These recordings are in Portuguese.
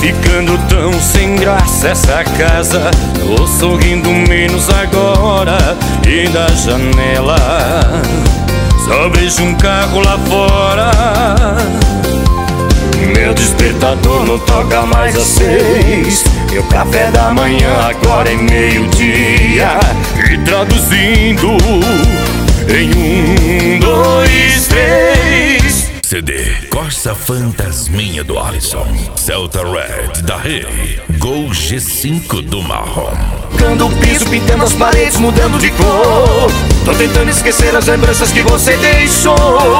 ficando tão sem graça essa casa. Tô sorrindo menos agora, e da janela só vejo um carro lá fora. Meu despertador não toca mais às 6. Meu café da manhã agora é meio-dia. E traduzindo em 1, 2, 3. CD Corsa Fantasminha do Alisson, Celta Red da Rei, Gol G5 do Marrom. Tocando o piso, pintando as paredes, mudando de cor. Tô tentando esquecer as lembranças que você deixou.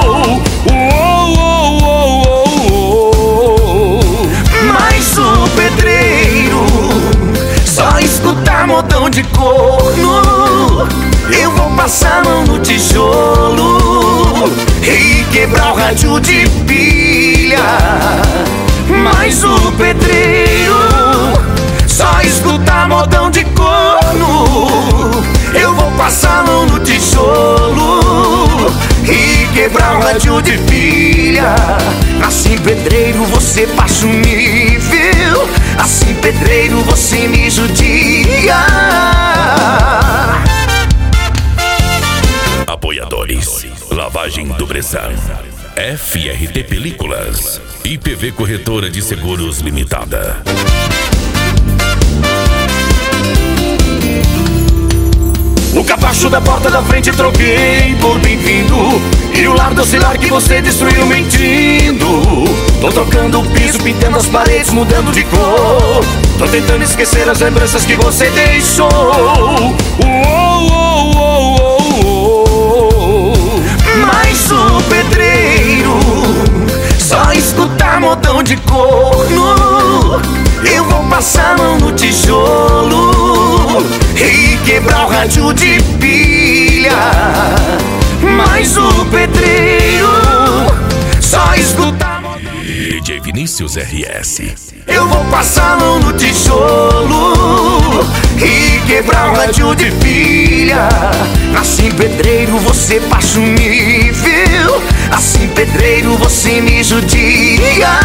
Mas o pedreiro só escuta modão de corno. Eu vou passar a mão no tijolo e quebrar o rádio de pilha. Mas o pedreiro só escuta modão de corno. Eu vou passar a mão no tijolo e quebrar o rádio de pilha. Assim, pedreiro, você passa um nível. Assim, pedreiro, você me judia. Apoiadores: Lavagem do Bressan, FRT Películas, IPV Corretora de Seguros Limitada. O capacho da porta da frente troquei por bem-vindo, e o lar do oscilar que você destruiu mentindo. Tô trocando o piso, pintando as paredes, mudando de cor. Tô tentando esquecer as lembranças que você deixou. Mas o pedreiro só escuta modão de corno. Eu vou passar a mão no tijolo e quebrar o rádio de pilha. Mas o pedreiro só escuta DJ Vinícius RS. Eu vou passar a mão no tijolo e quebrar o rádio de pilha. Assim, pedreiro, você passa um nível. Assim, pedreiro, você me judia.